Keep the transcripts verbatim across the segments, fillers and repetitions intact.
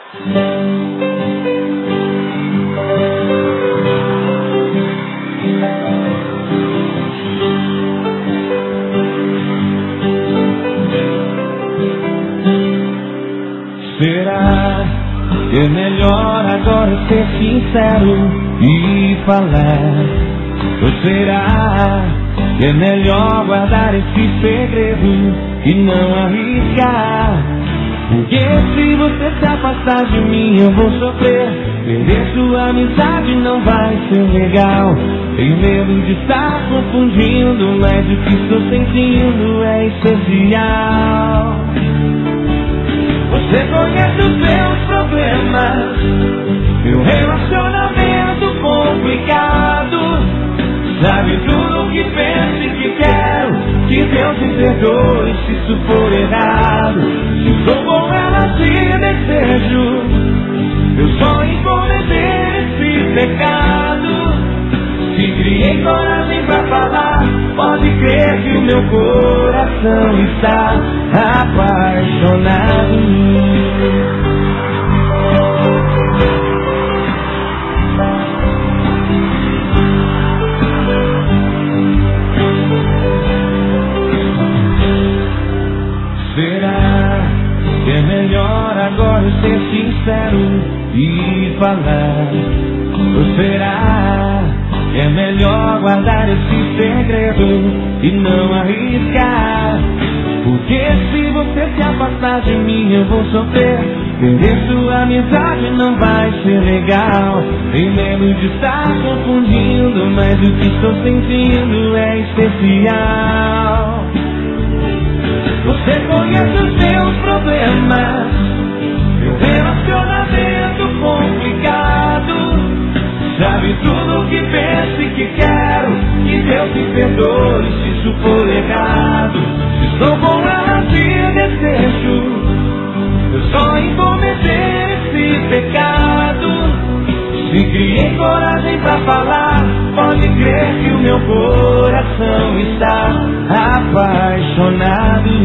Será que é melhor agora ser sincero e falar? Ou será que é melhor guardar esse segredo e não arriscar? Porque se você se afastar de mim eu vou sofrer. Perder sua amizade não vai ser legal. Tenho medo de estar confundindo, mas o que estou sentindo é especial. Você conhece os meus problemas, meu relacionamento complicado. Sabe tudo o que penso e que quero. Que Deus me perdoe se isso for errado. Se estou com ela se desejo, eu só em cometer esse pecado. Se criei coragem pra falar, pode crer que o meu coração está apaixonado. Será que é melhor agora eu ser sincero e falar? Ou será que é melhor guardar esse segredo e não arriscar? Porque se você se afastar de mim eu vou sofrer. Perder sua amizade não vai ser legal. Tenho medo de estar confundindo, mas o que estou sentindo é especial. Você conhece os meus problemas, meu relacionamento complicado. Sabe tudo o que penso e que quero. Que Deus me perdoe se isso for errado. Se estou com ela de desejo, eu só em cometer esse pecado. Se criei coragem pra falar, pode crer que o meu coração está apaixonado.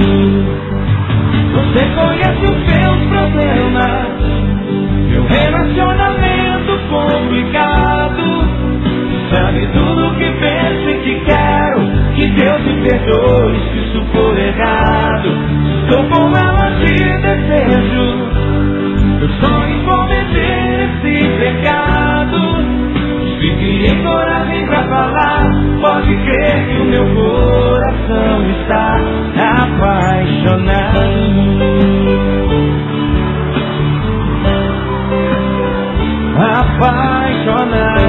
Você conhece os meus problemas, meu relacionamento complicado. Sabe tudo o que penso e que quero. Que Deus me perdoe se isso for errado. Estou com ela de desejo, eu só em cometer esse pecado. Se criei coragem pra falar, pode crer que o meu coração está apaixonado. Apaixonado.